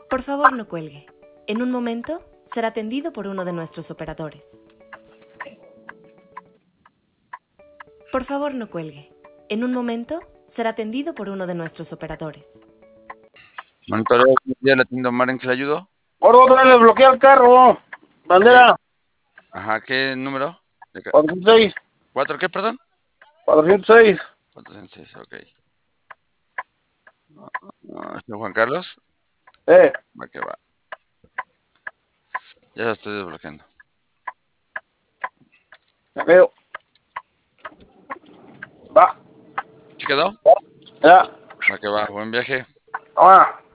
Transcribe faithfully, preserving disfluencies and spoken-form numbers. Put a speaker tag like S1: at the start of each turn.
S1: Por favor, no cuelgue. En un momento será atendido por uno de nuestros operadores. Por favor, no cuelgue. En un momento será atendido por uno de nuestros operadores.
S2: Monitoreo, ya le atiendo Omar, ¿en qué le ayudo?
S3: Por otra le bloquea el carro. Bandera.
S2: Ajá, ¿qué número?
S3: cuatrocientos seis.
S2: ¿Cuatro qué, perdón?
S3: cuatrocientos seis.
S2: cuatrocientos seis, ok. Uh, ¿Señor Juan Carlos?
S3: Eh.
S2: Va que va. Ya lo estoy desbloqueando.
S3: Ya veo. Va.
S2: ¿Sí quedó?
S3: Ya.
S2: Va que va, buen viaje.
S3: Ah.